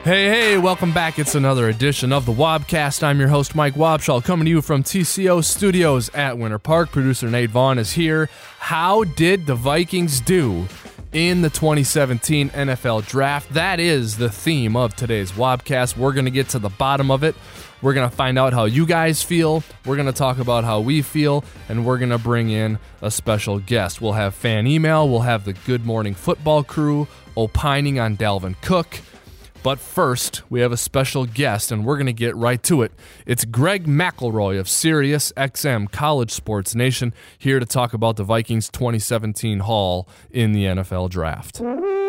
Hey, welcome back. It's another edition of the Wobcast. I'm your host, Mike Wobschall, coming to you from TCO Studios at Winter Park. Producer Nate Vaughn is here. How did the Vikings do in the 2017 NFL Draft? That is the theme of today's Wobcast. We're going to get to the bottom of it. We're going to find out how you guys feel. We're going to talk about how we feel, and we're going to bring in a special guest. We'll have fan email. We'll have the Good Morning Football crew opining on Dalvin Cook. But first, we have a special guest, and we're going to get right to it. It's Greg McElroy of Sirius XM College Sports Nation, here to talk about the Vikings' 2017 haul in the NFL Draft.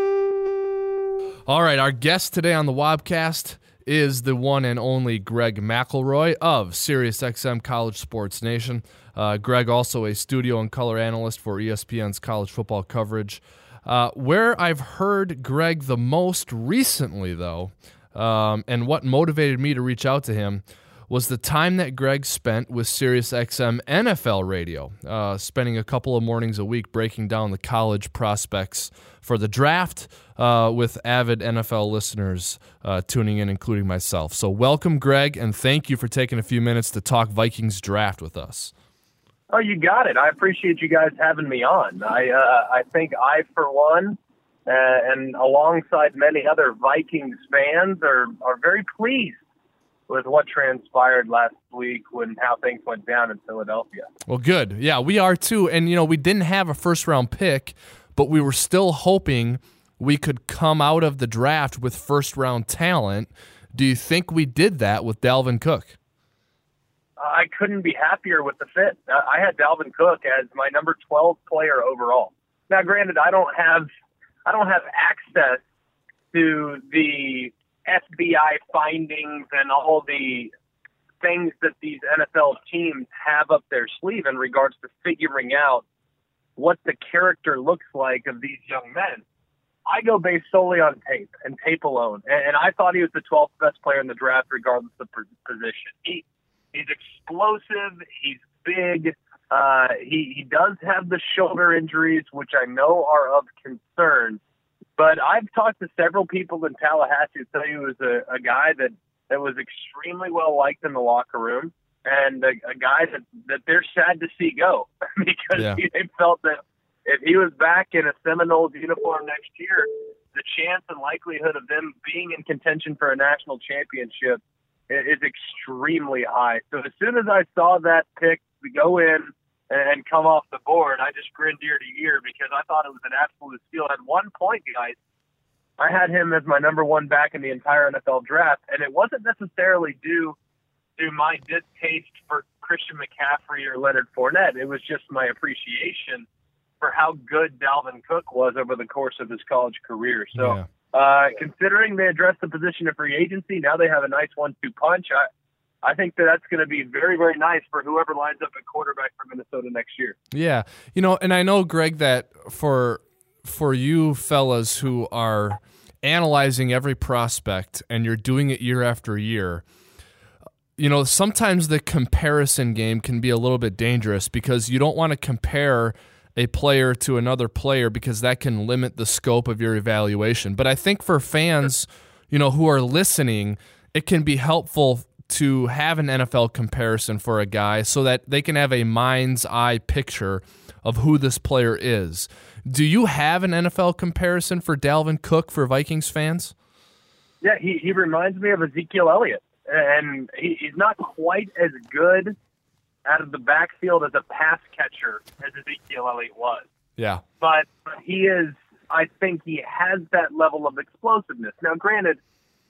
All right, our guest today on the Wobcast is the one and only Greg McElroy of Sirius XM College Sports Nation. Greg, also a studio and color analyst for ESPN's college football coverage. Where I've heard Greg the most recently, though, and what motivated me to reach out to him, was the time that Greg spent with SiriusXM NFL Radio, spending a couple of mornings a week breaking down the college prospects for the draft with avid NFL listeners tuning in, including myself. So welcome, Greg, and thank you for taking a few minutes to talk Vikings draft with us. Oh, you got it. I appreciate you guys having me on. I think I, for one, and alongside many other Vikings fans, are very pleased with what transpired last week when how things went down in Philadelphia. Well, good. Yeah, we are too. And, we didn't have a first-round pick, but we were still hoping we could come out of the draft with first-round talent. Do you think we did that with Dalvin Cook? I couldn't be happier with the fit. I had Dalvin Cook as my number 12 player overall. Now, granted, I don't have access to the FBI findings and all the things that these NFL teams have up their sleeve in regards to figuring out what the character looks like of these young men. I go based solely on tape and tape alone. And I thought he was the 12th best player in the draft regardless of position. He's explosive. He's big. He does have the shoulder injuries, which I know are of concern. But I've talked to several people in Tallahassee who tell you he was a guy that was extremely well liked in the locker room, and a guy that they're sad to see go because they felt that if he was back in a Seminoles uniform next year, the chance and likelihood of them being in contention for a national championship is extremely high. So as soon as I saw that pick go in and come off the board, I just grinned ear to ear because I thought it was an absolute steal. At one point, guys, I had him as my number one back in the entire NFL draft, and it wasn't necessarily due to my distaste for Christian McCaffrey or Leonard Fournette. It was just my appreciation for how good Dalvin Cook was over the course of his college career. So. Considering they addressed the position of free agency, now they have a nice 1-2 punch. I think that's going to be very, very nice for whoever lines up at quarterback for Minnesota next year. Yeah, and I know, Greg, that for you fellas who are analyzing every prospect and you're doing it year after year, sometimes the comparison game can be a little bit dangerous because you don't want to compare a player to another player because that can limit the scope of your evaluation. But I think for fans, who are listening, it can be helpful to have an NFL comparison for a guy so that they can have a mind's eye picture of who this player is. Do you have an NFL comparison for Dalvin Cook for Vikings fans? Yeah, he reminds me of Ezekiel Elliott, and he's not quite as good out of the backfield as a pass catcher as Ezekiel Elliott was. Yeah. But he is, I think he has that level of explosiveness. Now, granted,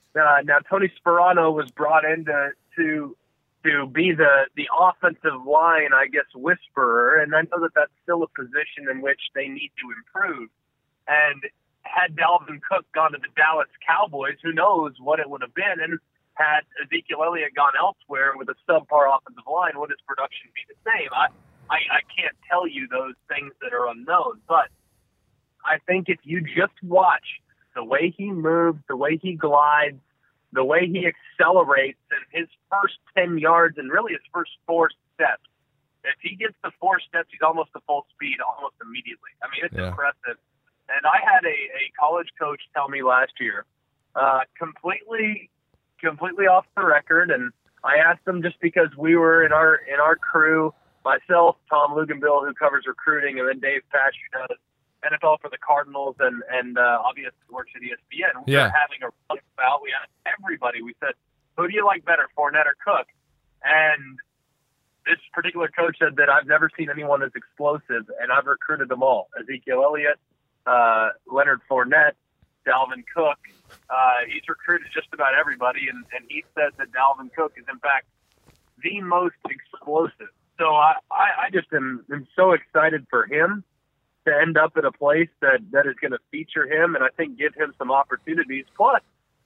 Tony Sperano was brought in to be the offensive line, I guess, whisperer, and I know that that's still a position in which they need to improve. And had Dalvin Cook gone to the Dallas Cowboys, who knows what it would have been, and had Ezekiel Elliott gone elsewhere with a subpar offensive line, would his production be the same? I can't tell you those things that are unknown, but I think if you just watch the way he moves, the way he glides, the way he accelerates in his first 10 yards and really his first 4 steps, if he gets to 4 steps, he's almost to full speed almost immediately. I mean, it's impressive. And I had a college coach tell me last year completely off the record, and I asked him just because we were in our crew, myself, Tom Luganville, who covers recruiting, and then Dave Pash, who does NFL for the Cardinals, and obviously works at ESPN. We were having a run about. We asked everybody. We said, who do you like better, Fournette or Cook? And this particular coach said that I've never seen anyone as explosive, and I've recruited them all. Ezekiel Elliott, Leonard Fournette, Dalvin Cook. He's recruited just about everybody, and he said that Dalvin Cook is, in fact, the most explosive. So I just am so excited for him to end up at a place that is going to feature him and I think give him some opportunities. Plus,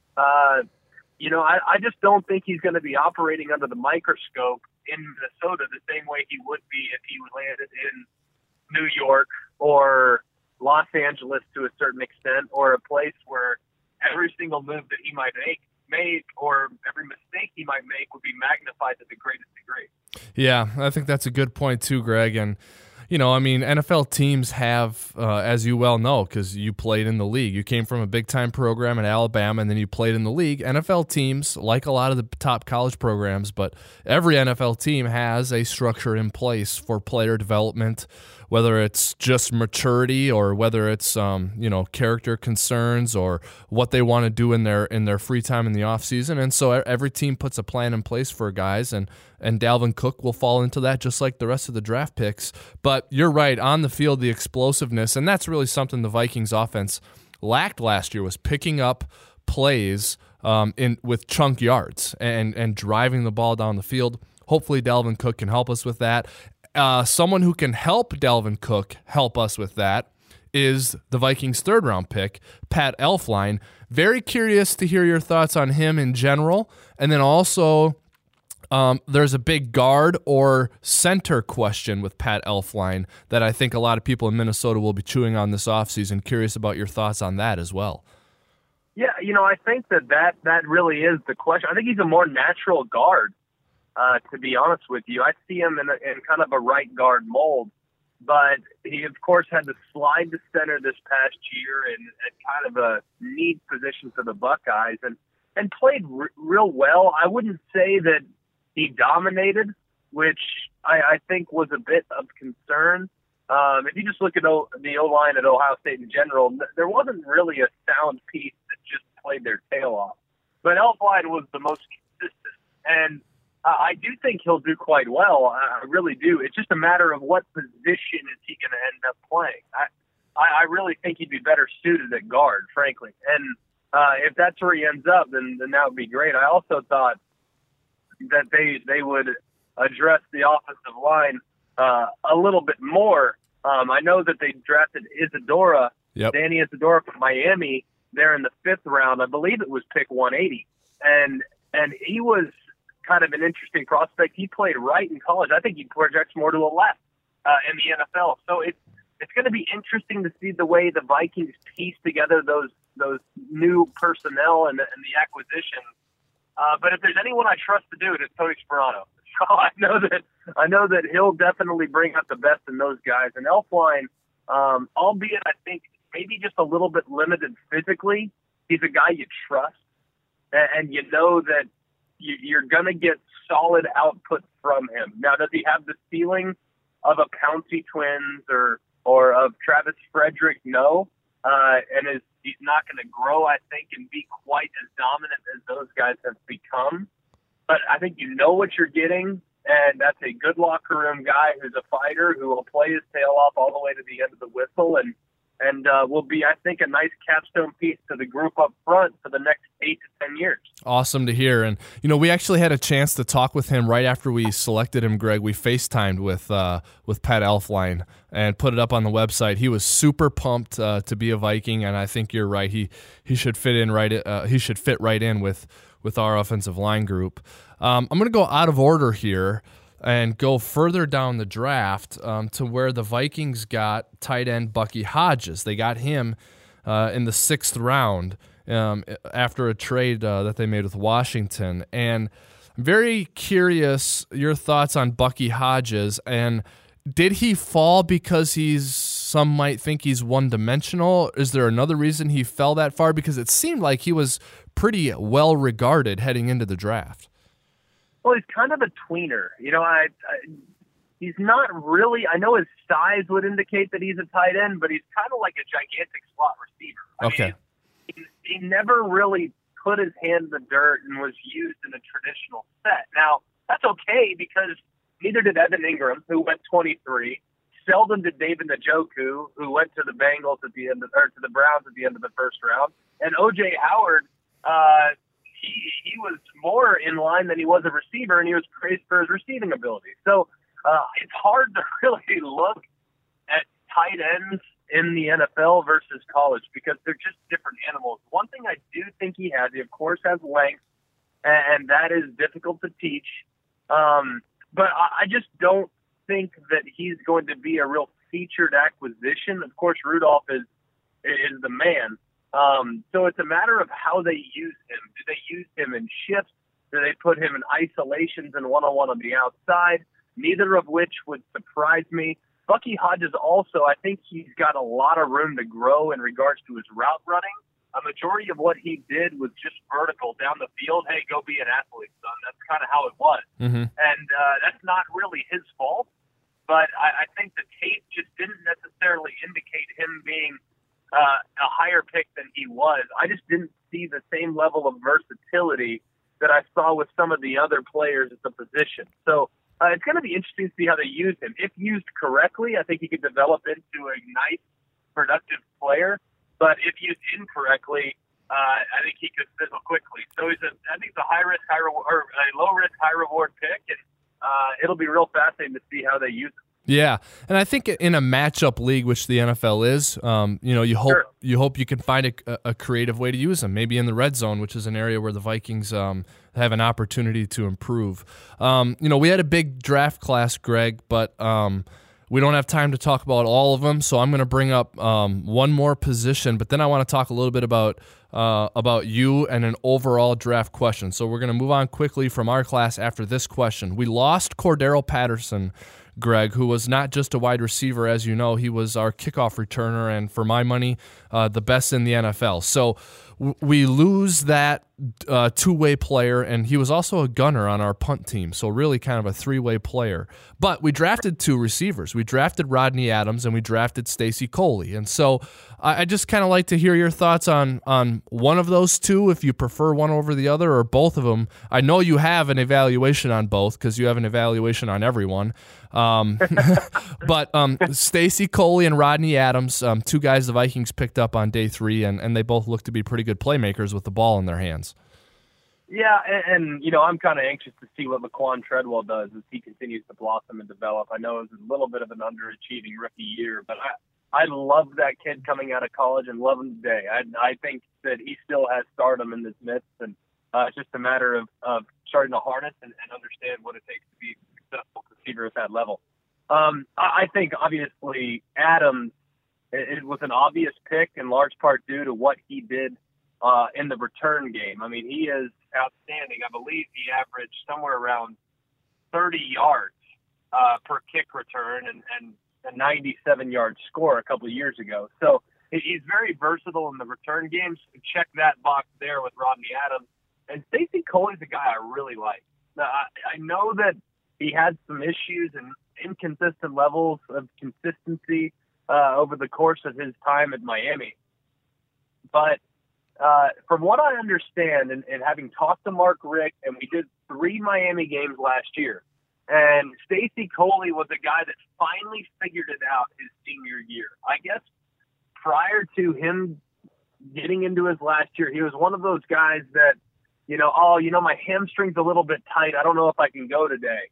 I just don't think he's going to be operating under the microscope in Minnesota the same way he would be if he landed in New York or Los Angeles to a certain extent, or a place where every single move that he might make or every mistake he might make would be magnified to the greatest degree. Yeah, I think that's a good point too, Greg. And NFL teams have, as you well know, because you played in the league. You came from a big-time program at Alabama, and then you played in the league. NFL teams, like a lot of the top college programs, but every NFL team has a structure in place for player development, whether it's just maturity or whether it's character concerns or what they want to do in their free time in the offseason. And so every team puts a plan in place for guys, and Dalvin Cook will fall into that just like the rest of the draft picks. But you're right, on the field, the explosiveness, and that's really something the Vikings offense lacked last year, was picking up plays with chunk yards and driving the ball down the field. Hopefully Dalvin Cook can help us with that. Someone who can help Dalvin Cook help us with that is the Vikings' third-round pick, Pat Elflein. Very curious to hear your thoughts on him in general. And then also there's a big guard or center question with Pat Elflein that I think a lot of people in Minnesota will be chewing on this offseason. Curious about your thoughts on that as well. Yeah, I think that really is the question. I think he's a more natural guard. To be honest with you, I see him in kind of a right guard mold, but he, of course, had to slide to center this past year in kind of a need position for the Buckeyes and played real well. I wouldn't say that he dominated, which I think was a bit of concern. If you just look at the O-line at Ohio State in general, there wasn't really a sound piece that just played their tail off. But Elflein was the most consistent, and I do think he'll do quite well. I really do. It's just a matter of what position is he going to end up playing. I really think he'd be better suited at guard, frankly. And if that's where he ends up, then that would be great. I also thought that they would address the offensive line a little bit more. I know that they drafted Isadora, Danny Isadora from Miami, there in the 5th round. I believe it was pick 180. And he was kind of an interesting prospect. He played right in college. I think he projects more to a left in the NFL. So it's going to be interesting to see the way the Vikings piece together those new personnel and the acquisitions. But if there's anyone I trust to do it, it's Tony Sperano. So I know that he'll definitely bring out the best in those guys. And Elflein, albeit I think maybe just a little bit limited physically, he's a guy you trust, and you know that you're going to get solid output from him. Now, does he have the ceiling of a Pouncey twins or of Travis Frederick? No. And he's not going to grow, I think, and be quite as dominant as those guys have become. But I think you know what you're getting, and that's a good locker room guy who's a fighter who will play his tail off all the way to the end of the whistle and will be, I think, a nice capstone piece to the group up front for the next 8 to 10 years. Awesome to hear. And, we actually had a chance to talk with him right after we selected him, Greg. We FaceTimed with Pat Elflein and put it up on the website. He was super pumped to be a Viking, and I think you're right. He should fit in right. He should fit right in with our offensive line group. I'm going to go out of order here and go further down the draft to where the Vikings got tight end Bucky Hodges. They got him in the 6th round after a trade that they made with Washington. And I'm very curious your thoughts on Bucky Hodges. And did he fall because he's some might think he's one-dimensional? Is there another reason he fell that far? Because it seemed like he was pretty well regarded heading into the draft. Well, he's kind of a tweener. He's not really. I know his size would indicate that he's a tight end, but he's kind of like a gigantic slot receiver. He never really put his hand in the dirt and was used in a traditional set. Now, that's okay because neither did Evan Ingram, who went 23. Seldom did David Njoku, who went to the Bengals to the Browns at the end of the first round. And O.J. Howard, he was more in line than he was a receiver, and he was praised for his receiving ability. So it's hard to really look at tight ends in the NFL versus college because they're just different animals. One thing I do think he has, he of course has length, and that is difficult to teach. But I just don't think that he's going to be a real featured acquisition. Of course, Rudolph is the man. So it's a matter of how they use him. Do they use him in shifts? Do they put him in isolations and one-on-one on the outside? Neither of which would surprise me. Bucky Hodges also, I think he's got a lot of room to grow in regards to his route running. A majority of what he did was just vertical down the field. Hey, go be an athlete, son. That's kind of how it was. Mm-hmm. And that's not really his fault. But I think the tape just didn't necessarily indicate him being a higher pick than he was. I just didn't see the same level of versatility that I saw with some of the other players at the position. So it's going to be interesting to see how they use him. If used correctly, I think he could develop into a nice, productive player. But if used incorrectly, I think he could fizzle quickly. So I think it's a high risk, high reward, or a low risk, high reward pick, and it'll be real fascinating to see how they use him. Yeah, and I think in a matchup league, which the NFL is, you hope you can find a creative way to use them. Maybe in the red zone, which is an area where the Vikings have an opportunity to improve. We had a big draft class, Greg, but we don't have time to talk about all of them. So I'm going to bring up one more position, but then I want to talk a little bit about you and an overall draft question. So we're going to move on quickly from our class after this question. We lost Cordero Patterson, Greg, who was not just a wide receiver, as you know. He was our kickoff returner, and for my money, the best in the NFL. So we lose that two-way player, and he was also a gunner on our punt team, so really kind of a three-way player. But we drafted two receivers. We drafted Rodney Adams, and we drafted Stacy Coley. And so I just kind of like to hear your thoughts on one of those two, if you prefer one over the other, or both of them. I know you have an evaluation on both because you have an evaluation on everyone. But Stacy Coley and Rodney Adams, two guys the Vikings picked up on day 3, and they both look to be pretty good playmakers with the ball in their hands. Yeah, and I'm kind of anxious to see what Laquan Treadwell does as he continues to blossom and develop. I know it was a little bit of an underachieving rookie year, but I love that kid coming out of college and love him today. I think that he still has stardom in this midst, and it's just a matter of starting to harness and understand what it takes to be a successful receiver at that level. I think, obviously, Adams, it was an obvious pick in large part due to what he did in the return game. I mean, he is outstanding. I believe he averaged somewhere around 30 yards per kick return and a 97-yard score a couple of years ago. So he's very versatile in the return games. Check that box there with Rodney Adams. And Stacy Coley's a guy I really like. Now, I know that he had some issues and inconsistent levels of consistency over the course of his time at Miami. But from what I understand, and having talked to Mark Richt, and we did 3 Miami games last year, and Stacy Coley was a guy that finally figured it out his senior year. I guess prior to him getting into his last year, he was one of those guys that, my hamstring's a little bit tight. I don't know if I can go today.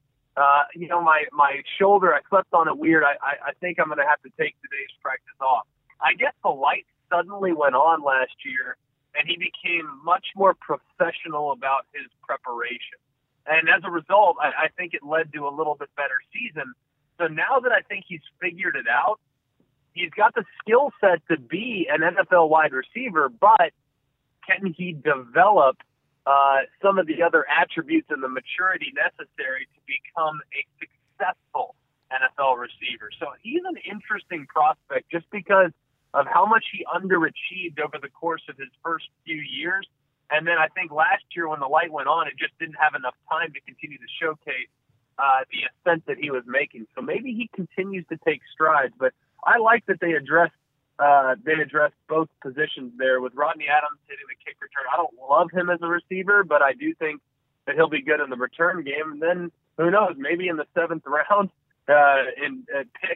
My shoulder, I slept on it weird. I think I'm going to have to take today's practice off. I guess the light suddenly went on last year, and he became much more professional about his preparation. And as a result, I think it led to a little bit better season. So now that I think he's figured it out, he's got the skill set to be an NFL wide receiver, but can he develop some of the other attributes and the maturity necessary to become a successful NFL receiver. So he's an interesting prospect just because of how much he underachieved over the course of his first few years. And then I think last year when the light went on, it just didn't have enough time to continue to showcase the ascent that he was making. So maybe he continues to take strides. But I like that they addressed both positions there with Rodney Adams hitting the kick return. I don't love him as a receiver, but I do think that he'll be good in the return game. And then who knows, maybe in the 7th round, in pick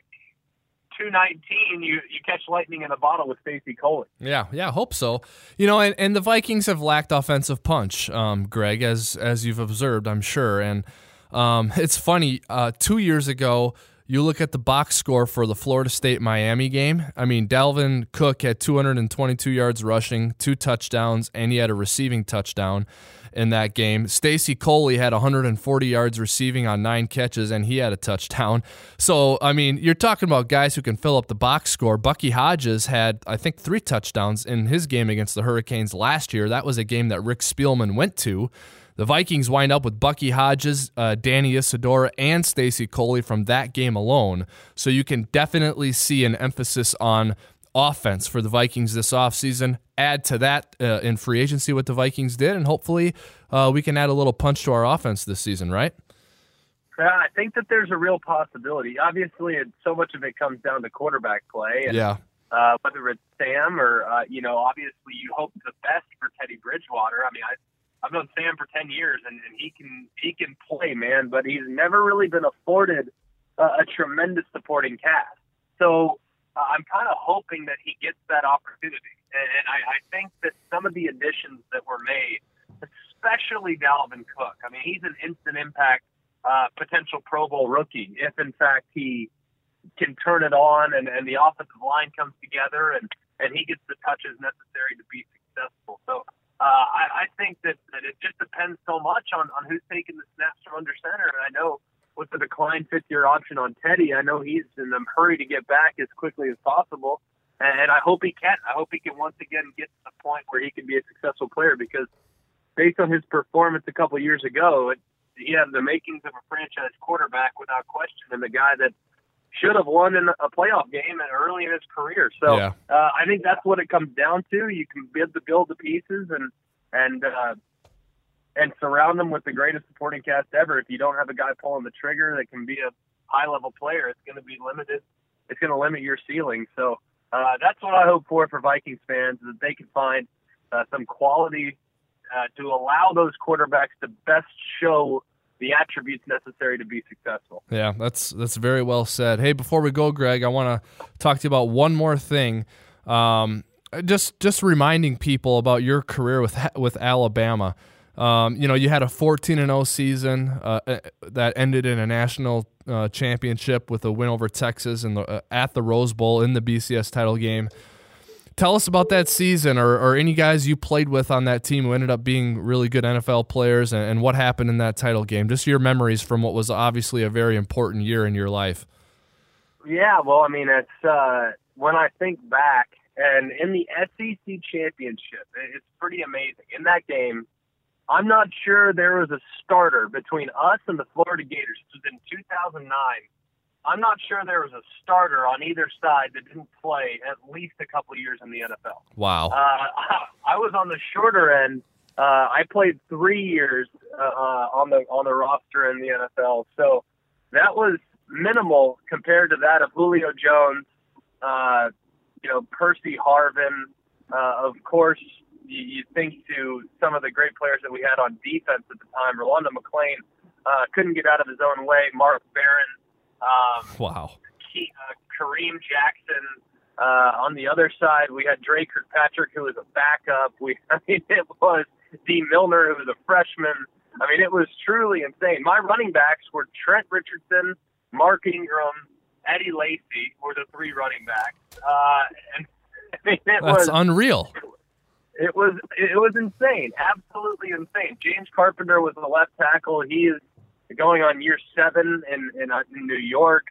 219, you catch lightning in a bottle with Stacey Coley. Yeah, hope so. And the Vikings have lacked offensive punch, Greg, as you've observed, I'm sure. And it's funny, 2 years ago, you look at the box score for the Florida State-Miami game. I mean, Dalvin Cook had 222 yards rushing, 2 touchdowns, and he had a receiving touchdown in that game. Stacey Coley had 140 yards receiving on 9 catches, and he had a touchdown. So, I mean, you're talking about guys who can fill up the box score. Bucky Hodges had, I think, 3 touchdowns in his game against the Hurricanes last year. That was a game that Rick Spielman went to. The Vikings wind up with Bucky Hodges, Danny Isidora, and Stacey Coley from that game alone. So you can definitely see an emphasis on offense for the Vikings this offseason. Add to that in free agency what the Vikings did, and hopefully we can add a little punch to our offense this season, right? I think that there's a real possibility. Obviously, so much of it comes down to quarterback play. And, yeah. Whether it's Sam or, obviously you hope the best for Teddy Bridgewater. I mean, I've known Sam for 10 years, and he can play, man, but he's never really been afforded a tremendous supporting cast. So I'm kind of hoping that he gets that opportunity. And I think that some of the additions that were made, especially Dalvin Cook, I mean, he's an instant impact potential Pro Bowl rookie if, in fact, he can turn it on and the offensive line comes together and he gets the touches necessary to be successful. So I think that it just depends so much on who's taking the snaps from under center. And I know with the declined 5th-year option on Teddy, I know he's in a hurry to get back as quickly as possible. And I hope he can. I hope he can once again get to the point where he can be a successful player because based on his performance a couple of years ago, he had the makings of a franchise quarterback without question and the guy that should have won in a playoff game early in his career. So yeah. I think that's what it comes down to. You can build the pieces and surround them with the greatest supporting cast ever. If you don't have a guy pulling the trigger that can be a high-level player, it's going to be limited. It's going to limit your ceiling. So that's what I hope for Vikings fans, that they can find some quality to allow those quarterbacks to best show the attributes necessary to be successful. Yeah, that's very well said. Hey, before we go, Greg, I want to talk to you about one more thing. Just reminding people about your career with Alabama. You had a 14-0 season that ended in a national championship with a win over Texas at the Rose Bowl in the BCS title game. Tell us about that season or any guys you played with on that team who ended up being really good NFL players and what happened in that title game. Just your memories from what was obviously a very important year in your life. Yeah, well, I mean, it's when I think back, and in the SEC championship, it's pretty amazing. In that game, I'm not sure there was a starter between us and the Florida Gators. This was in 2009. I'm not sure there was a starter on either side that didn't play at least a couple of years in the NFL. Wow. I was on the shorter end. I played 3 years on the roster in the NFL, so that was minimal compared to that of Julio Jones, Percy Harvin. Of course, you think to some of the great players that we had on defense at the time. Rolando McClain couldn't get out of his own way. Mark Barron. Wow. Kareem Jackson. On the other side, we had Dre Kirkpatrick, who was a backup. It was Dee Milner, who was a freshman. I mean, it was truly insane. My running backs were Trent Richardson, Mark Ingram, Eddie Lacy were the 3 running backs. That's unreal. It was insane, absolutely insane. James Carpenter was the left tackle. He is going on year 7 in New York.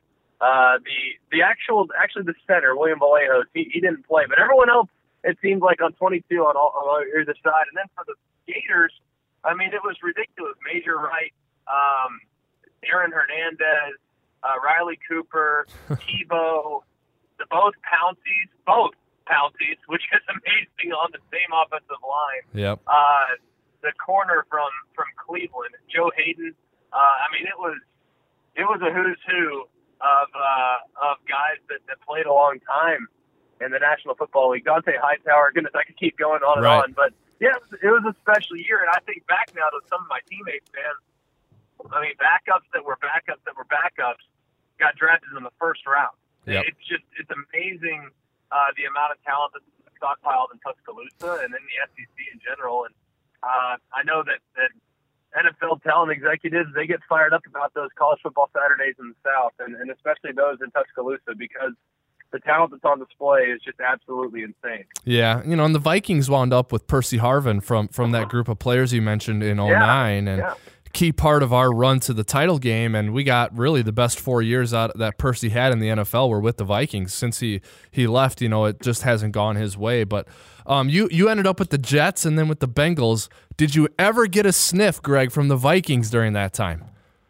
The center, William Vallejos, he didn't play, but everyone else, it seemed like on 22 on either side. And then for the Gators, I mean, it was ridiculous. Major Wright, Aaron Hernandez, Riley Cooper, Tebow, both Pouncies, which is amazing on the same offensive line. Yep. The corner from Cleveland, Joe Hayden. I mean, it was a who's who of guys that played a long time in the National Football League. Dante Hightower, goodness, I could keep going on and on. But, yeah, it was a special year, and I think back now to some of my teammates, man. I mean, backups that were backups got drafted in the first round. Yep. It's amazing the amount of talent that's stockpiled in Tuscaloosa and in the SEC in general. And I know that NFL talent executives, they get fired up about those college football Saturdays in the South, and especially those in Tuscaloosa, because the talent that's on display is just absolutely insane. Yeah, and the Vikings wound up with Percy Harvin from that group of players you mentioned in 2009, and key part of our run to the title game, and we got really the best 4 years out that Percy had in the NFL were with the Vikings. Since he left, it just hasn't gone his way. But you ended up with the Jets and then with the Bengals. Did you ever get a sniff, Greg, from the Vikings during that time?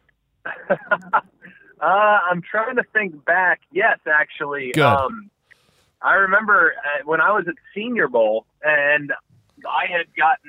I'm trying to think back. Yes, actually. Good. I remember when I was at Senior Bowl, and I had gotten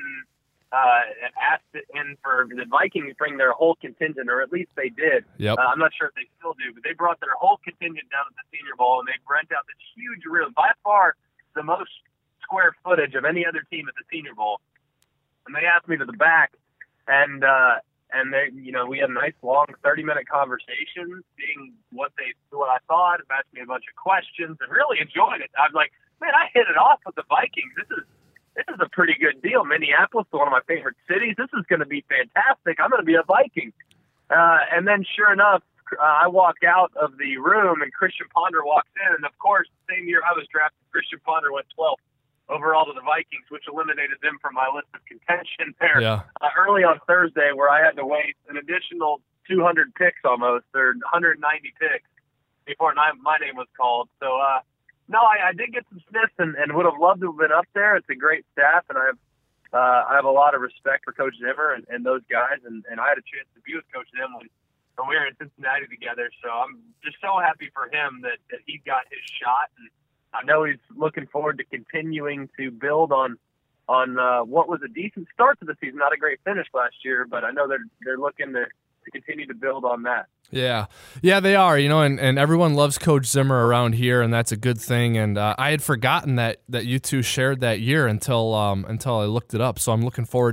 asked in for the Vikings to bring their whole contingent, or at least they did. Yep. I'm not sure if they still do, but they brought their whole contingent down to the Senior Bowl, and they rent out this huge room, by far the most square footage of any other team at the Senior Bowl. And they asked me to the back, and they, we had a nice long 30-minute conversation, seeing what I thought, asked me a bunch of questions, and really enjoyed it. I was like, man, I hit it off with the Vikings. This is a pretty good deal. Minneapolis is one of my favorite cities. This is going to be fantastic. I'm going to be a Viking. And then sure enough, I walk out of the room and Christian Ponder walks in. And of course, the same year I was drafted, Christian Ponder went 12th overall to the Vikings, which eliminated them from my list of contention there early on Thursday, where I had to wait an additional 200 picks almost, or 190 picks before my name was called. So, no, I did get some sniffs and would have loved to have been up there. It's a great staff, and I have a lot of respect for Coach Zimmer and those guys, and I had a chance to be with Coach Zimmer when we were in Cincinnati together. So I'm just so happy for him that he got his shot, and I know he's looking forward to continuing to build on what was a decent start to the season. Not a great finish last year, but I know they're looking to continue to build on that. Yeah, they are, and everyone loves Coach Zimmer around here, and that's a good thing. And I had forgotten that you two shared that year until I looked it up. So I'm looking forward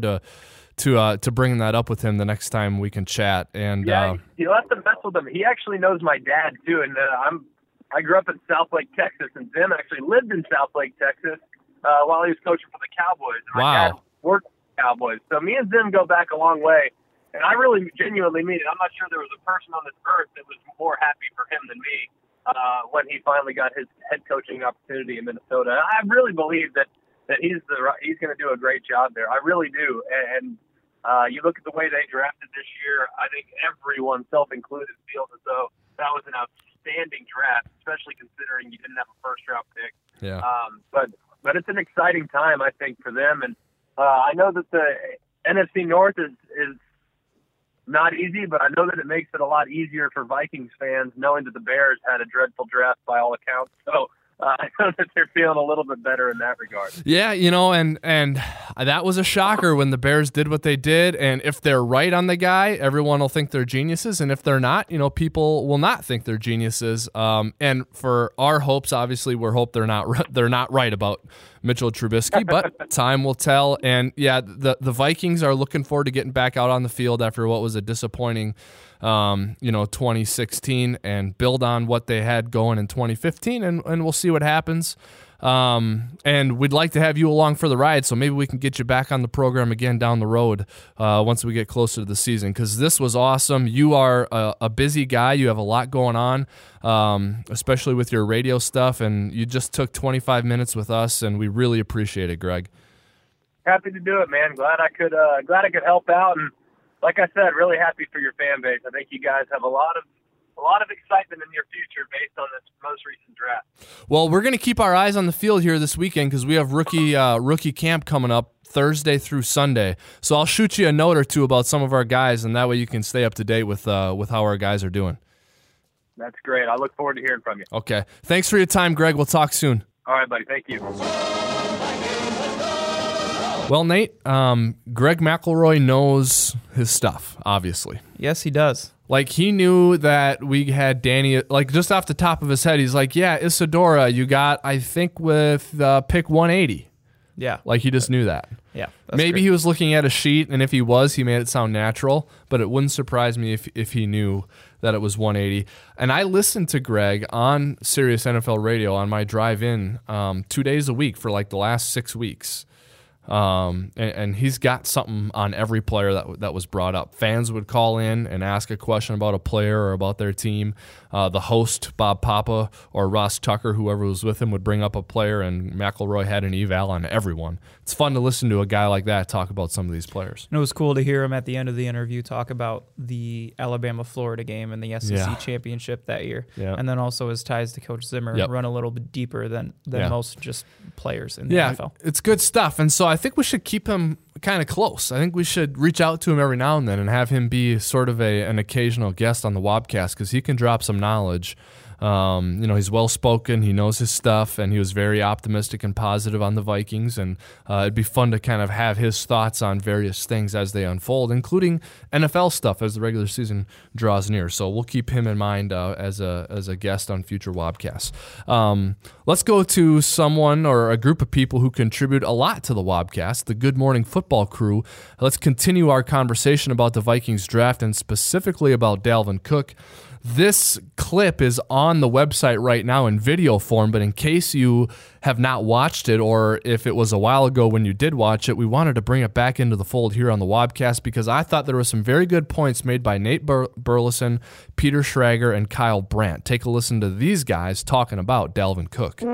to bringing that up with him the next time we can chat. And you'll have to mess with him. He actually knows my dad too, and I grew up in South Lake, Texas, and Zim actually lived in South Lake, Texas while he was coaching for the Cowboys. And my dad worked for the Cowboys, so me and Zim go back a long way. And I really genuinely mean it. I'm not sure there was a person on this earth that was more happy for him than me when he finally got his head coaching opportunity in Minnesota. I really believe that he's going to do a great job there. I really do. And you look at the way they drafted this year, I think everyone, self-included, feels as though that was an outstanding draft, especially considering you didn't have a first-round pick. Yeah. But it's an exciting time, I think, for them. And I know that the NFC North is not easy, but I know that it makes it a lot easier for Vikings fans knowing that the Bears had a dreadful draft by all accounts. So I know that they're feeling a little bit better in that regard. Yeah, and that was a shocker when the Bears did what they did. And if they're right on the guy, everyone will think they're geniuses. And if they're not, people will not think they're geniuses. And for our hopes, obviously, we hope they're not right about Mitchell Trubisky, but time will tell. And yeah, the Vikings are looking forward to getting back out on the field after what was a disappointing 2016 and build on what they had going in 2015, and we'll see what happens. And we'd like to have you along for the ride, so maybe we can get you back on the program again down the road once we get closer to the season, because this was awesome. You are a busy guy. You have a lot going on, especially with your radio stuff, and you just took 25 minutes with us, and we really appreciate it, Greg. Happy to do it, man. Glad I could help out, and like I said, really happy for your fan base. I think you guys have a lot of excitement in your future based on this most recent draft. Well, we're going to keep our eyes on the field here this weekend because we have rookie camp coming up Thursday through Sunday. So I'll shoot you a note or two about some of our guys, and that way you can stay up to date with how our guys are doing. That's great. I look forward to hearing from you. Okay. Thanks for your time, Greg. We'll talk soon. All right, buddy. Thank you. Well, Nate, Greg McElroy knows his stuff, obviously. Yes, he does. Like, he knew that we had Danny, like, just off the top of his head, he's like, yeah, Isadora, you got, I think, with pick 180. Yeah. Like, he just knew that. Yeah. Maybe he was looking at a sheet, and if he was, he made it sound natural, but it wouldn't surprise me if he knew that it was 180. And I listened to Greg on Sirius NFL Radio on my drive-in 2 days a week for, like, the last 6 weeks. And he's got something on every player that was brought up. Fans would call in and ask a question about a player or about their team. The host, Bob Papa, or Ross Tucker, whoever was with him, would bring up a player, and McElroy had an eval on everyone. It's fun to listen to a guy like that talk about some of these players. And it was cool to hear him at the end of the interview talk about the Alabama-Florida game and the SEC championship that year. Yeah. And then also his ties to Coach Zimmer run a little bit deeper than most just players in the NFL. It's good stuff. And so I think we should keep him kind of close. I think we should reach out to him every now and then and have him be sort of an occasional guest on the Wobcast, because he can drop some knowledge. He's well-spoken, he knows his stuff, and he was very optimistic and positive on the Vikings, and it'd be fun to kind of have his thoughts on various things as they unfold, including NFL stuff as the regular season draws near. So we'll keep him in mind as a guest on future Wobcasts. Let's go to someone or a group of people who contribute a lot to the Wobcast, the Good Morning Football crew. Let's continue our conversation about the Vikings draft and specifically about Dalvin Cook. This clip is on the website right now in video form, but in case you have not watched it, or if it was a while ago when you did watch it, we wanted to bring it back into the fold here on the Wobcast because I thought there were some very good points made by Nate Burleson, Peter Schrager, and Kyle Brandt. Take a listen to these guys talking about Dalvin Cook.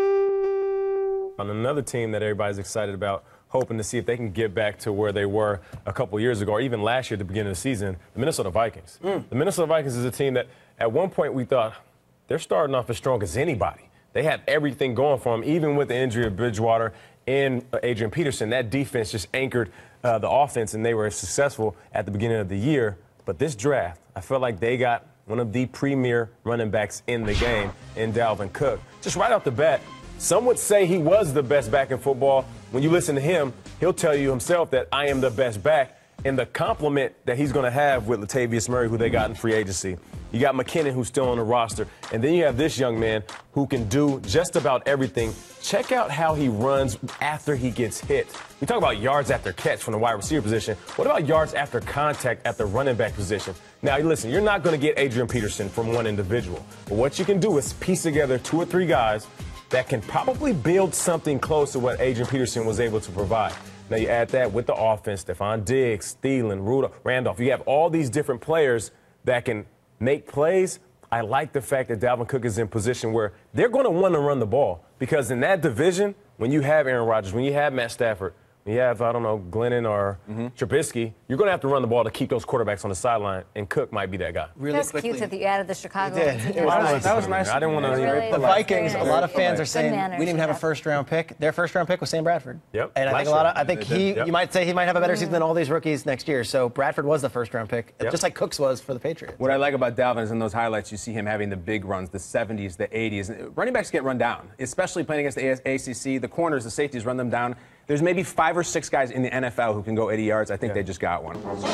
On another team that everybody's excited about, hoping to see if they can get back to where they were a couple years ago, or even last year at the beginning of the season, the Minnesota Vikings. The Minnesota Vikings is a team that at one point we thought they're starting off as strong as anybody. They had everything going for them, even with the injury of Bridgewater and Adrian Peterson. That defense just anchored the offense, and they were successful at the beginning of the year. But this draft, I felt like they got one of the premier running backs in the game in Dalvin Cook. Just right off the bat, some would say he was the best back in football. When you listen to him, he'll tell you himself that I am the best back. And the compliment that he's going to have with Latavius Murray, who they got in free agency. You got McKinnon, who's still on the roster. And then you have this young man who can do just about everything. Check out how he runs after he gets hit. We talk about yards after catch from the wide receiver position. What about yards after contact at the running back position? Now, listen, you're not going to get Adrian Peterson from one individual. But what you can do is piece together 2 or 3 guys that can probably build something close to what Adrian Peterson was able to provide. Now you add that with the offense, Stephon Diggs, Thielen, Randolph. You have all these different players that can make plays. I like the fact that Dalvin Cook is in position where they're going to want to run the ball, because in that division, when you have Aaron Rodgers, when you have Matt Stafford, when you have, Glennon or Trubisky, you're going to have to run the ball to keep those quarterbacks on the sideline, and Cook might be that guy. Really That's quickly. Cute that you added the Chicago. That was nice. I didn't want to. Really the Vikings. A lot of fans are saying we didn't even have a first-round pick. Their first-round pick was Sam Bradford. Yep. And I think you might say he might have a better season than all these rookies next year. So Bradford was the first-round pick, just like Cooks was for the Patriots. What I like about Dalvin is in those highlights you see him having the big runs, the 70s, the 80s. Running backs get run down, especially playing against the ACC. The corners, the safeties run them down. There's maybe 5 or 6 guys in the NFL who can go 80 yards. I think they just got one.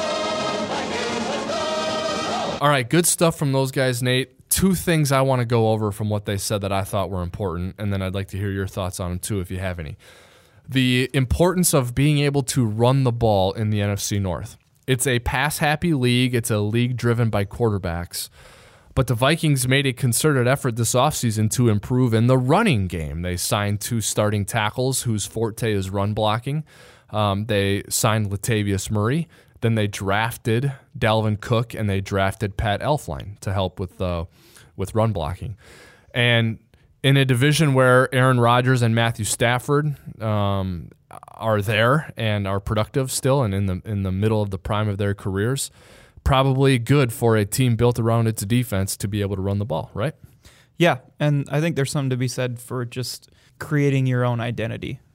All right, good stuff from those guys, Nate. 2 things I want to go over from what they said that I thought were important, and then I'd like to hear your thoughts on them too, if you have any. The importance of being able to run the ball in the NFC North. It's a pass-happy league. It's a league driven by quarterbacks. But the Vikings made a concerted effort this offseason to improve in the running game. They signed 2 starting tackles whose forte is run blocking. They signed Latavius Murray. Then they drafted Dalvin Cook, and they drafted Pat Elflein to help with run blocking. And in a division where Aaron Rodgers and Matthew Stafford are there and are productive still and in the middle of the prime of their careers, probably good for a team built around its defense to be able to run the ball, right? Yeah, and I think there's something to be said for just creating your own identity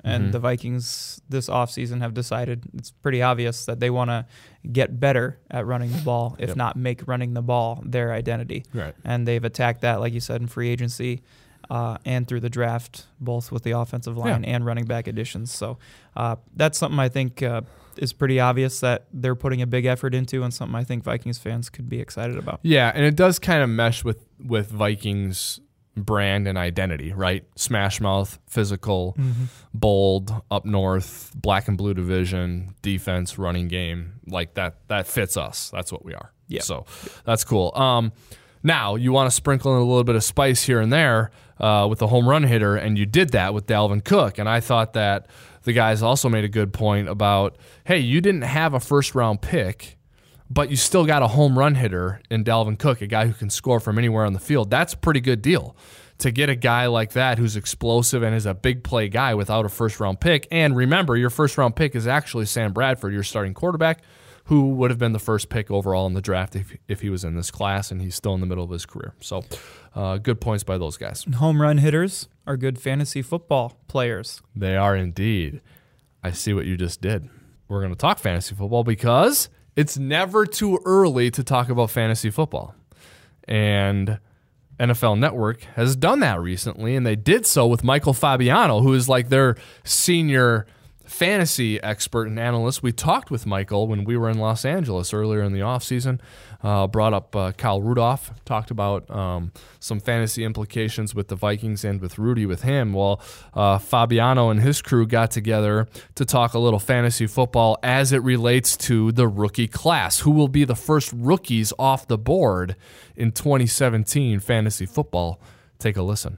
And the Vikings this offseason have decided, it's pretty obvious, that they want to get better at running the ball, if not make running the ball their identity. Right. And they've attacked that, like you said, in free agency and through the draft, both with the offensive line and running back additions. So that's something I think is pretty obvious that they're putting a big effort into, and something I think Vikings fans could be excited about. Yeah, and it does kind of mesh with Vikings brand and identity, right? Smash mouth, physical, bold, up north, black and blue division, defense, running game. Like that fits us. That's what we are. Yeah. So that's cool. Now, you want to sprinkle in a little bit of spice here and there with the home run hitter, and you did that with Dalvin Cook. And I thought that the guys also made a good point about, hey, you didn't have a first-round pick, but you still got a home run hitter in Dalvin Cook, a guy who can score from anywhere on the field. That's a pretty good deal to get a guy like that who's explosive and is a big play guy without a first-round pick. And remember, your first-round pick is actually Sam Bradford, your starting quarterback, who would have been the first pick overall in the draft if he was in this class, and he's still in the middle of his career. So good points by those guys. Home run hitters are good fantasy football players. They are indeed. I see what you just did. We're going to talk fantasy football because it's never too early to talk about fantasy football. And NFL Network has done that recently, and they did so with Michael Fabiano, who is like their senior fantasy expert and analyst. We talked with Michael when we were in Los Angeles earlier in the offseason, brought up Kyle Rudolph, talked about some fantasy implications with the Vikings and with Rudy with him. Well, Fabiano and his crew got together to talk a little fantasy football as it relates to the rookie class. Who will be the first rookies off the board in 2017 fantasy football? Take a listen.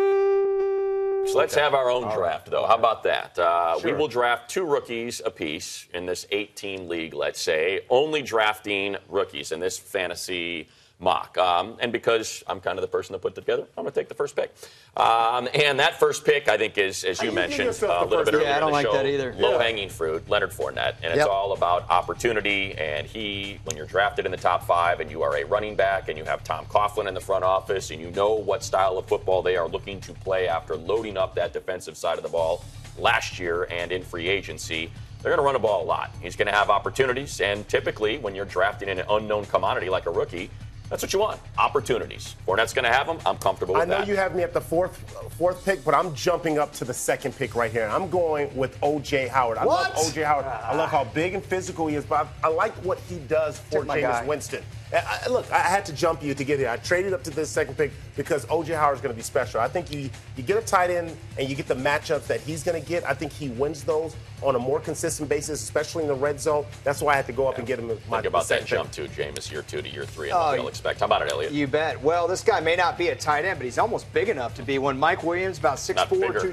So let's have our own draft, though. How about that? We will draft 2 rookies apiece in this 8-team league, let's say, only drafting rookies in this fantasy mock. And because I'm kind of the person that put it together, I'm going to take the first pick. And that first pick, I think, is, as you mentioned a little bit earlier in the show, low-hanging fruit, Leonard Fournette. And it's all about opportunity. And when you're drafted in the top 5 and you are a running back and you have Tom Coughlin in the front office and you know what style of football they are looking to play after loading up that defensive side of the ball last year and in free agency, they're going to run the ball a lot. He's going to have opportunities. And typically, when you're drafting in an unknown commodity like a rookie, that's what you want, opportunities. Fournette's going to have them. I'm comfortable with that. I know you have me at the fourth pick, but I'm jumping up to the second pick right here. I'm going with O.J. Howard. I love O.J. Howard. I love how big and physical he is, but I like what he does for Jameis Winston. Look, I had to jump you to get here. I traded up to this second pick because O.J. Howard's going to be special. I think you get a tight end and you get the matchups that he's going to get. I think he wins those on a more consistent basis, especially in the red zone. That's why I had to go up and get him. Think about that jump too, Jameis, year 2 to year 3, and what they'll expect. How about it, Elliot? You bet. Well, this guy may not be a tight end, but he's almost big enough to be one. Mike Williams, about 6'4",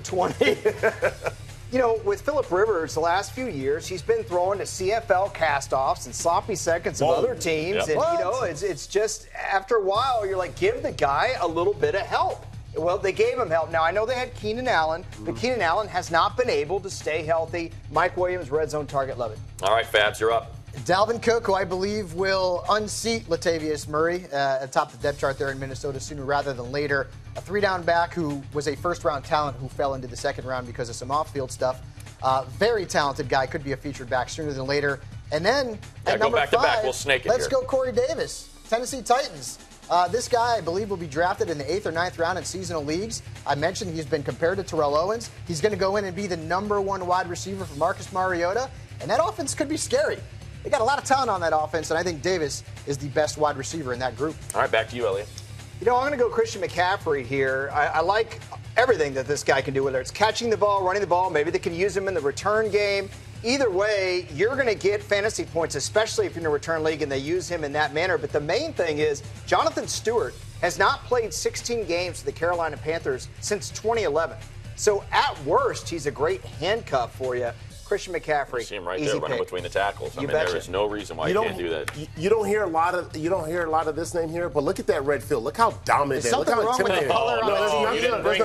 220. You know, with Phillip Rivers, the last few years, he's been throwing to CFL castoffs and sloppy seconds of other teams. And, you know, it's just, after a while, you're like, give the guy a little bit of help. Well, they gave him help. Now, I know they had Keenan Allen, but Keenan Allen has not been able to stay healthy. Mike Williams, red zone target, love it. All right, Fabs, you're up. Dalvin Cook, who I believe will unseat Latavius Murray atop the depth chart there in Minnesota sooner rather than later. A 3-down back who was a first-round talent who fell into the second round because of some off-field stuff. Very talented guy, could be a featured back sooner than later. And then at number 5, we'll snake it let's here. go Corey Davis, Tennessee Titans. This guy, I believe, will be drafted in the 8th or 9th round in seasonal leagues. I mentioned he's been compared to Terrell Owens. He's going to go in and be the number 1 wide receiver for Marcus Mariota. And that offense could be scary. They got a lot of talent on that offense, and I think Davis is the best wide receiver in that group. All right, back to you, Elliot. You know, I'm going to go Christian McCaffrey here. I like everything that this guy can do, whether it's catching the ball, running the ball. Maybe they can use him in the return game. Either way, you're going to get fantasy points, especially if you're in a return league and they use him in that manner. But the main thing is Jonathan Stewart has not played 16 games for the Carolina Panthers since 2011. So at worst, he's a great handcuff for you. Christian McCaffrey, you see him right there running between the tackles. I mean, there is no reason why you can't do that. You don't hear a lot of this name here, but look at that red field. Look how dominant. Look how intimidating.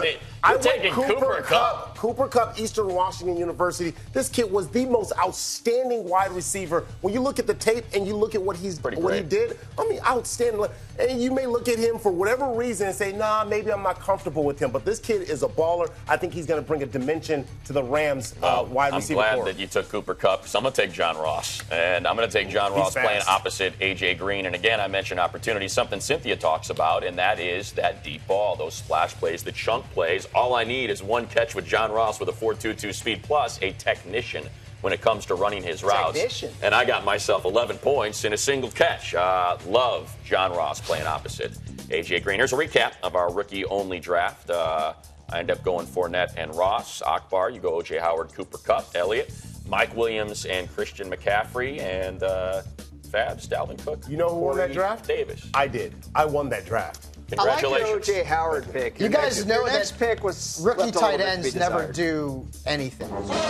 I went Cooper Kupp. Cooper Kupp, Eastern Washington University. This kid was the most outstanding wide receiver. When you look at the tape and you look at what he did, I mean, outstanding. And you may look at him for whatever reason and say, nah, maybe I'm not comfortable with him. But this kid is a baller. I think he's going to bring a dimension to the Rams wide receiver I'm glad core. that you took Cooper Kupp, because I'm going to take John Ross. And I'm going to take John Ross playing opposite A.J. Green. And again, I mentioned opportunity, something Cynthia talks about, and that is that deep ball, those splash plays, the chunk plays. All I need is one catch with John Ross with a 4.22 speed plus a technician when it comes to running his routes. And I got myself 11 points in a single catch. Love John Ross playing opposite A.J. Green. Here's a recap of our rookie-only draft. I end up going Fournette and Ross. Akbar, you go O.J. Howard, Cooper Kupp, Elliott, Mike Williams, and Christian McCaffrey, and Fabs, Dalvin Cook. You know who won that draft? Davis. I did. I won that draft. Congratulations. I like your O.J. Howard pick. You guys know that next pick was rookie tight ends never do anything.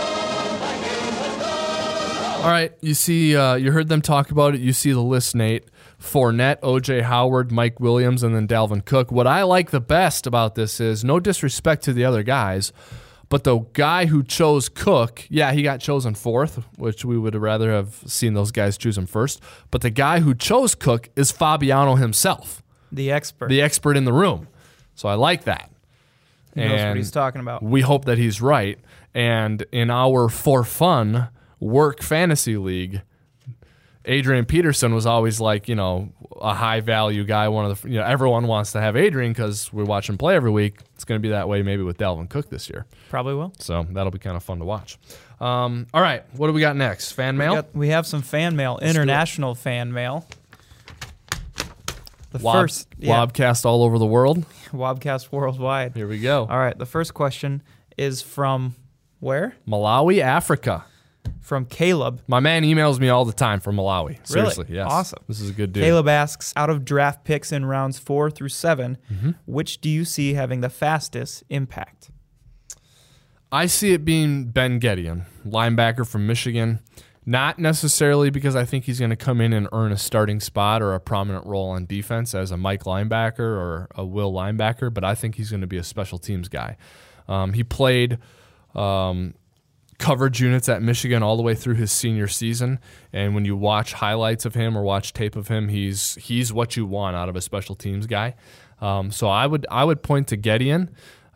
All right, you see, you heard them talk about it. You see the list, Nate. Fournette, O.J. Howard, Mike Williams, and then Dalvin Cook. What I like the best about this is, no disrespect to the other guys, but the guy who chose Cook, yeah, he got chosen fourth, which we would rather have seen those guys choose him first. But the guy who chose Cook is Fabiano himself. The expert. The expert in the room. So I like that. He knows what he's talking about. We hope that he's right. And in our For Fun Work Fantasy League, Adrian Peterson was always like, a high value guy. One of the, everyone wants to have Adrian because we watch him play every week. It's going to be that way maybe with Dalvin Cook this year. Probably will. So that'll be kind of fun to watch. All right, what do we got next? Fan mail? We have some fan mail, international fan mail. The first Wobcast all over the world. Wobcast worldwide. Here we go. All right, the first question is from where? Malawi, Africa. From Caleb. My man emails me all the time from Malawi. Seriously, Really? yes. Awesome. This is a good dude. Caleb asks, out of draft picks in rounds 4 through 7, which do you see having the fastest impact? I see it being Ben Gedeon, linebacker from Michigan. Not necessarily because I think he's going to come in and earn a starting spot or a prominent role on defense as a Mike linebacker or a Will linebacker, but I think he's going to be a special teams guy. He played coverage units at Michigan all the way through his senior season, and when you watch highlights of him or watch tape of him, he's what you want out of a special teams guy. So I would point to Gedeon,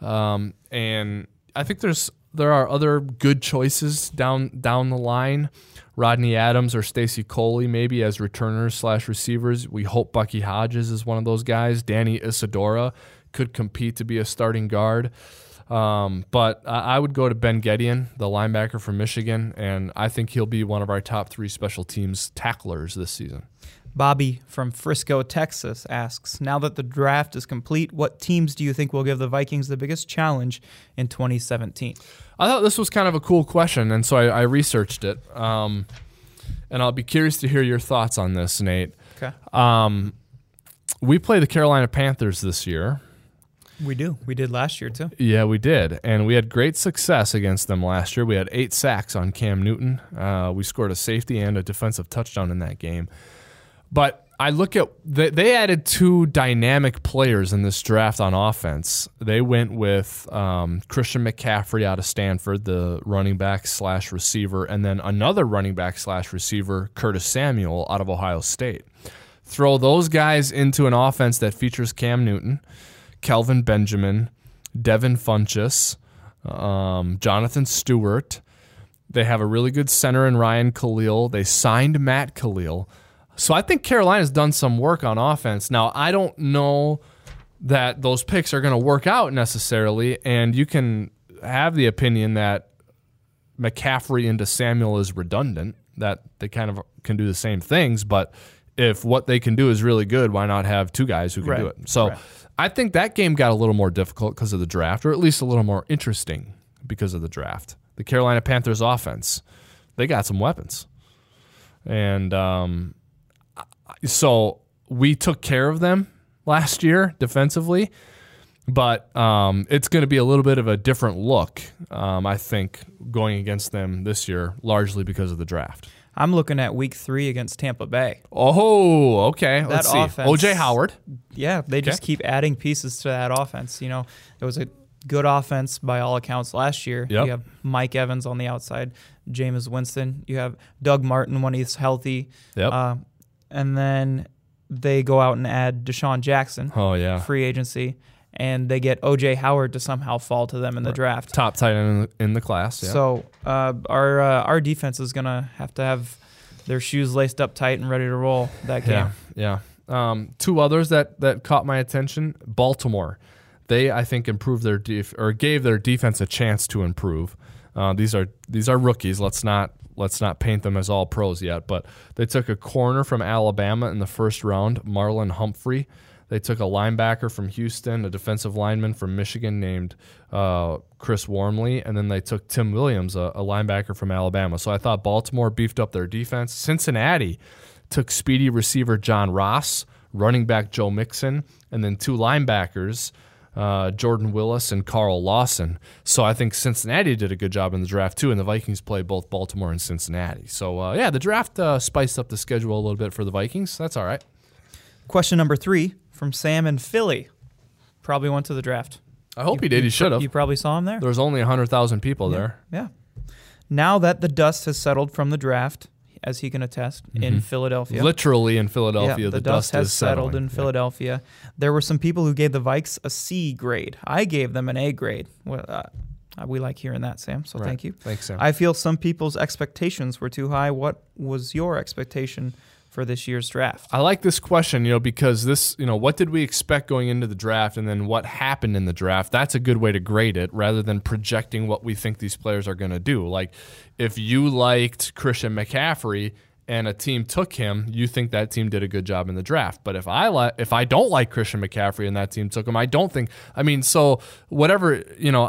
and I think there are other good choices down the line. Rodney Adams or Stacy Coley maybe as returners/receivers. We hope Bucky Hodges is one of those guys. Danny Isidora could compete to be a starting guard. But I would go to Ben Gedeon, the linebacker from Michigan, and I think he'll be one of our top 3 special teams tacklers this season. Bobby from Frisco, Texas asks, now that the draft is complete, what teams do you think will give the Vikings the biggest challenge in 2017? I thought this was kind of a cool question, and so I researched it. And I'll be curious to hear your thoughts on this, Nate. Okay. We play the Carolina Panthers this year. We do. We did last year, too. Yeah, we did. And we had great success against them last year. We had 8 sacks on Cam Newton. We scored a safety and a defensive touchdown in that game. But I look at they added 2 dynamic players in this draft on offense. They went with Christian McCaffrey out of Stanford, the running back/receiver, and then another running back/receiver, Curtis Samuel, out of Ohio State. Throw those guys into an offense that features Cam Newton, Kelvin Benjamin, Devin Funchess, Jonathan Stewart. They have a really good center in Ryan Khalil. They signed Matt Khalil. So I think Carolina's done some work on offense. Now, I don't know that those picks are going to work out necessarily, and you can have the opinion that McCaffrey into Samuel is redundant, that they kind of can do the same things, but if what they can do is really good, why not have 2 guys who can do it? So I think that game got a little more difficult because of the draft, or at least a little more interesting because of the draft. The Carolina Panthers offense, they got some weapons. And so we took care of them last year defensively, but it's going to be a little bit of a different look, I think, going against them this year, largely because of the draft. I'm looking at week 3 against Tampa Bay. Oh, okay. Let's see. Offense, O.J. Howard. Yeah, they just keep adding pieces to that offense. There was a good offense by all accounts last year. Yep. You have Mike Evans on the outside, Jameis Winston. You have Doug Martin when he's healthy. Yep. And then they go out and add Deshaun Jackson. Oh, yeah. Free agency. And they get O.J. Howard to somehow fall to them in the draft. Top tight end in the class, yeah. So our defense is going to have their shoes laced up tight and ready to roll that game. Yeah. Two others that caught my attention. Baltimore. They, I think, improved their gave their defense a chance to improve. These are rookies. Let's not paint them as all pros yet. But they took a corner from Alabama in the first round, Marlon Humphrey. They took a linebacker from Houston, a defensive lineman from Michigan named Chris Wormley, and then they took Tim Williams, a linebacker from Alabama. So I thought Baltimore beefed up their defense. Cincinnati took speedy receiver John Ross, running back Joe Mixon, and then two linebackers, Jordan Willis and Carl Lawson. So I think Cincinnati did a good job in the draft too, and the Vikings play both Baltimore and Cincinnati. So the draft spiced up the schedule a little bit for the Vikings. That's all right. Question number 3 from Sam in Philly. Probably went to the draft. I hope he did. He should have. You probably saw him there. There's only 100,000 people there. Yeah. Now that the dust has settled from the draft, as he can attest, in Philadelphia. Literally in Philadelphia, the dust has settled settling. in Philadelphia. There were some people who gave the Vikes a C grade. I gave them an A grade. Well, we like hearing that, Sam, so thank you. Thanks, Sam. I feel some people's expectations were too high. What was your expectation for this year's draft? I like this question, because this, what did we expect going into the draft and then what happened in the draft? That's a good way to grade it rather than projecting what we think these players are going to do. Like, if you liked Christian McCaffrey and a team took him, you think that team did a good job in the draft. But if I don't like Christian McCaffrey and that team took him, I don't think. So whatever,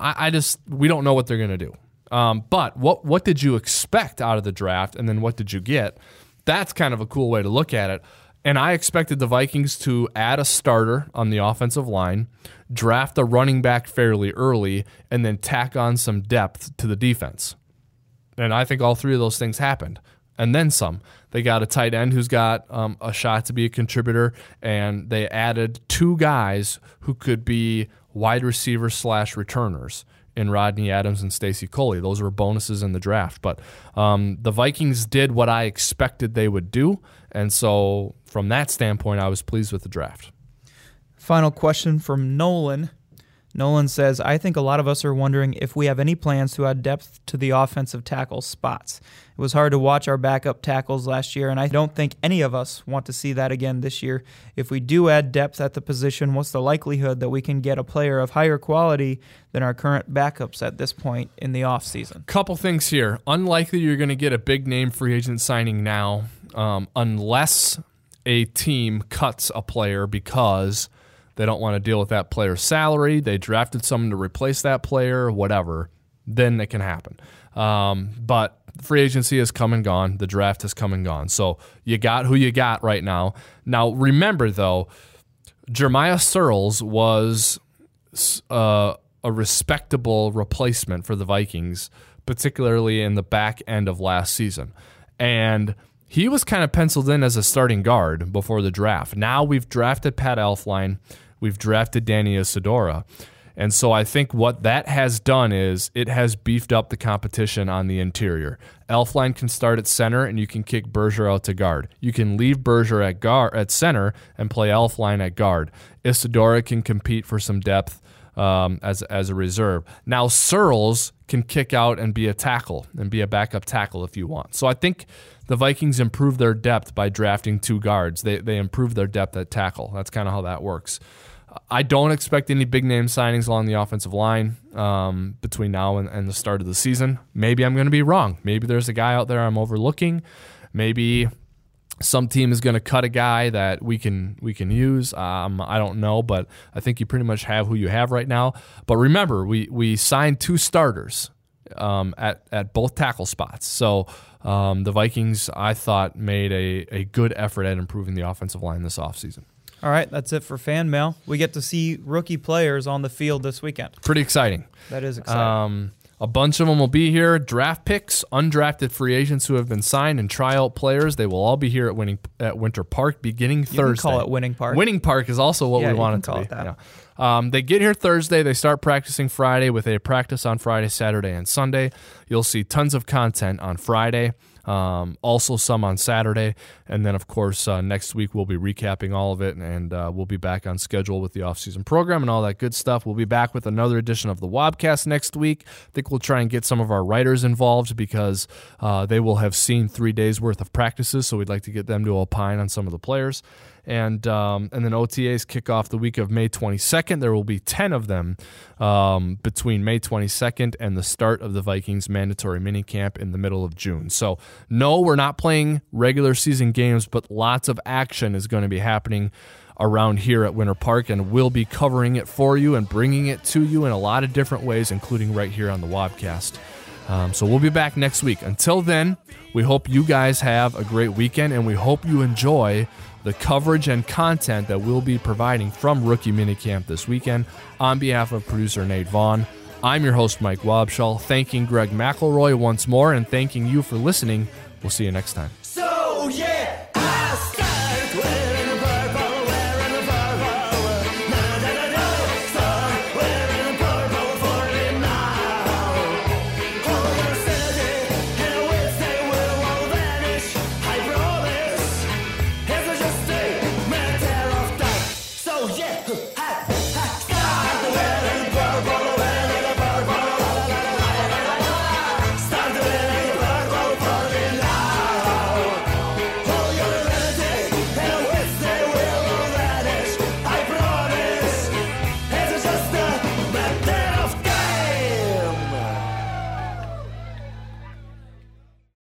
we don't know what they're going to do. But what did you expect out of the draft, and then what did you get? That's kind of a cool way to look at it. And I expected the Vikings to add a starter on the offensive line, draft a running back fairly early, and then tack on some depth to the defense. And I think all three of those things happened. And then some. They got a tight end who's got a shot to be a contributor, and they added two guys who could be wide receivers / returners in Rodney Adams and Stacey Coley. Those were bonuses in the draft. But the Vikings did what I expected they would do, and so from that standpoint, I was pleased with the draft. Final question from Nolan. Nolan says, I think a lot of us are wondering if we have any plans to add depth to the offensive tackle spots. It was hard to watch our backup tackles last year, and I don't think any of us want to see that again this year. If we do add depth at the position, what's the likelihood that we can get a player of higher quality than our current backups at this point in the offseason? Couple things here. Unlikely you're going to get a big-name free agent signing now unless a team cuts a player because they don't want to deal with that player's salary. They drafted someone to replace that player, whatever. Then it can happen. But free agency has come and gone. The draft has come and gone. So you got who you got right now. Now, remember, though, Jeremiah Searles was a respectable replacement for the Vikings, particularly in the back end of last season. And he was kind of penciled in as a starting guard before the draft. Now we've drafted Pat Elflein. We've drafted Danny Isidora. And so I think what that has done is it has beefed up the competition on the interior. Elflein can start at center, and you can kick Berger out to guard. You can leave Berger at center and play Elflein at guard. Isidora can compete for some depth as a reserve. Now Searles can kick out and be a tackle and be a backup tackle if you want. So I think the Vikings improved their depth by drafting two guards. They improved their depth at tackle. That's kind of how that works. I don't expect any big-name signings along the offensive line between now and the start of the season. Maybe I'm going to be wrong. Maybe there's a guy out there I'm overlooking. Some team is going to cut a guy that we can use. I don't know, but I think you pretty much have who you have right now. But remember, we signed two starters at both tackle spots. So the Vikings, I thought, made a good effort at improving the offensive line this offseason. All right, that's it for fan mail. We get to see rookie players on the field this weekend. Pretty exciting. That is exciting. A bunch of them will be here. Draft picks, undrafted free agents who have been signed, and tryout players. They will all be here at Winter Park beginning Thursday. You can call it Winning Park. Winning Park is also what we want it to be. Call it that. They get here Thursday. They start practicing Friday with a practice on Friday, Saturday, and Sunday. You'll see tons of content on Friday. Also some on Saturday, and then of course next week we'll be recapping all of it, and we'll be back on schedule with the off-season program and all that good stuff. We'll be back with another edition of the Wobcast next week. I think we'll try and get some of our writers involved because they will have seen 3 days worth of practices, so we'd like to get them to opine on some of the players. And then OTAs kick off the week of May 22nd. There will be 10 of them between May 22nd and the start of the Vikings mandatory minicamp in the middle of June. So, no, we're not playing regular season games, but lots of action is going to be happening around here at Winter Park, and we'll be covering it for you and bringing it to you in a lot of different ways, including right here on the Wobcast. So we'll be back next week. Until then, we hope you guys have a great weekend, and we hope you enjoy the coverage and content that we'll be providing from Rookie Minicamp this weekend. On behalf of producer Nate Vaughn, I'm your host, Mike Wobschall, thanking Greg McElroy once more and thanking you for listening. We'll see you next time.